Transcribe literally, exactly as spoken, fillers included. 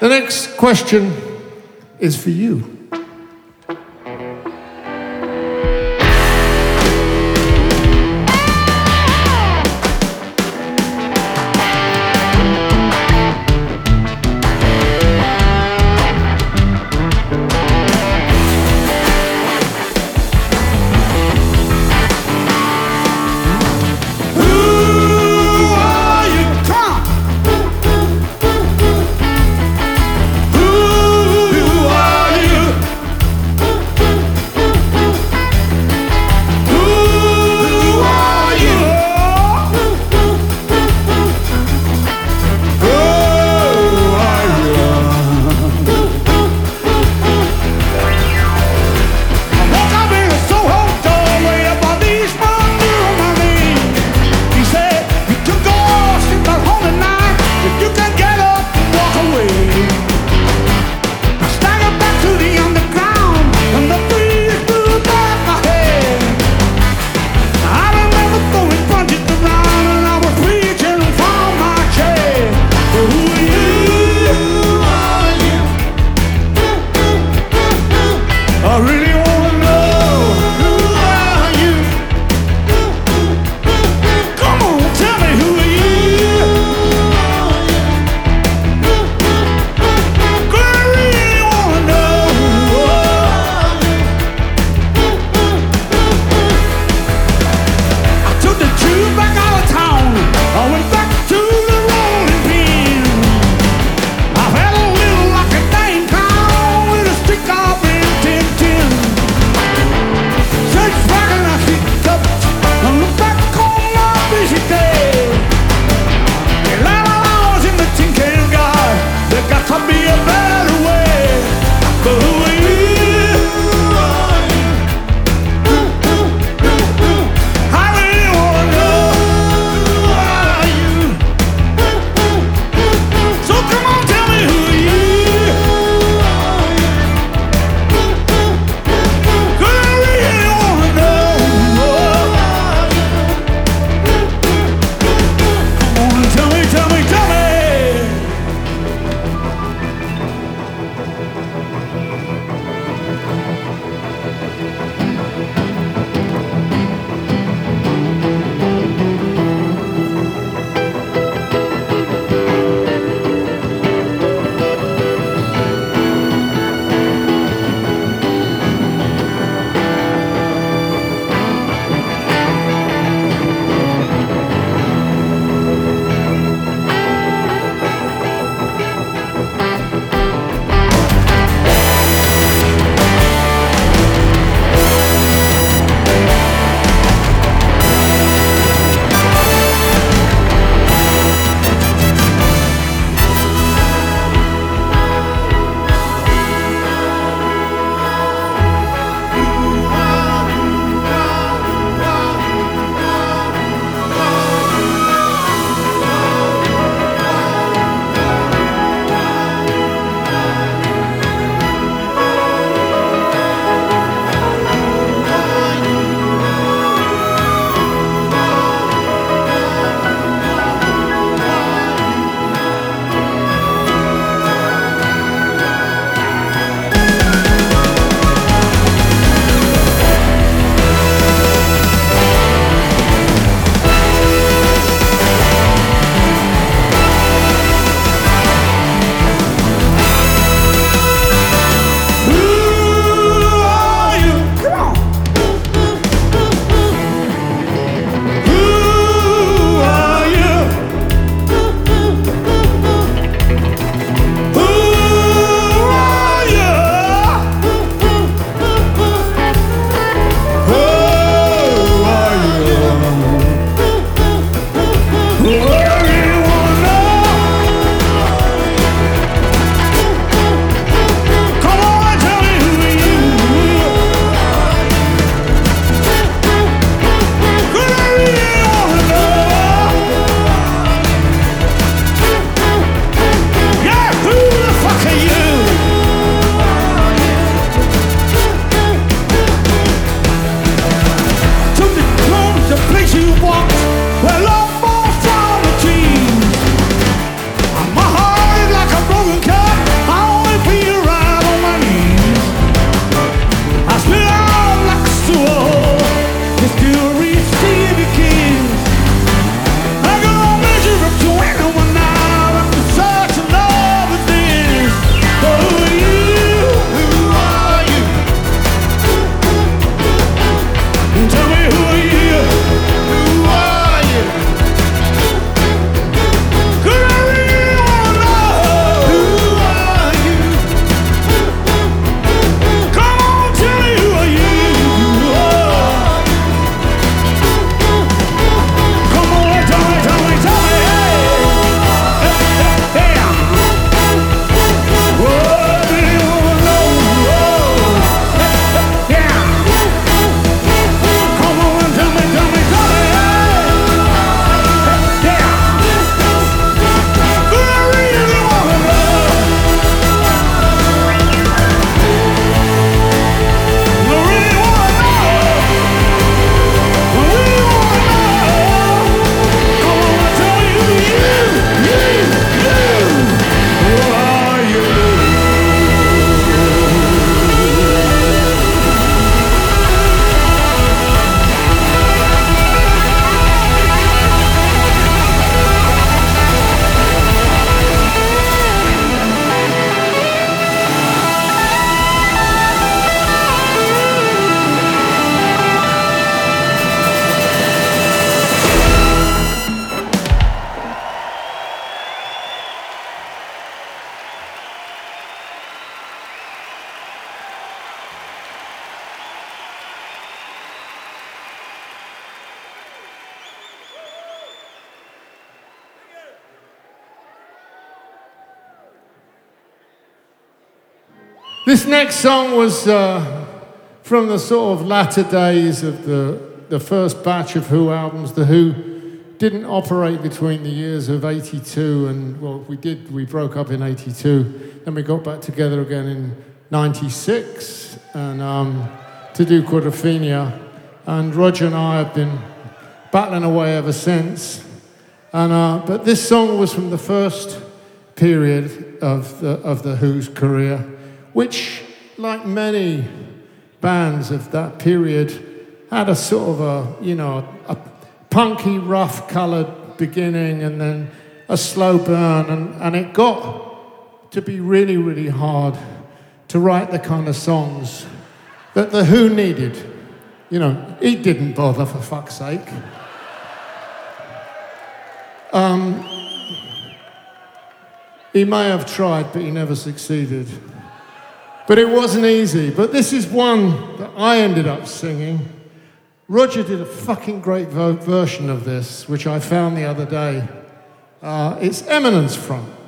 The next question is for you. Who are you? This next song was uh, from the sort of latter days of the, the first batch of Who albums. The Who didn't operate between the years of eighty-two and, well, we did, we broke up in eighty-two, then we got back together again in ninety-six and um, to do Quadrophenia. And Roger and I have been battling away ever since. And, uh, but this song was from the first period of the, of the Who's career, which, like many bands of that period, had a sort of a, you know, a punky, rough-coloured beginning and then a slow burn, and, and it got to be really, really hard to write the kind of songs that the Who needed. You know, he didn't bother, for fuck's sake. Um, he may have tried, but he never succeeded. But it wasn't easy. But this is one that I ended up singing. Roger did a fucking great vo- version of this, which I found the other day. Uh, it's Eminence Front.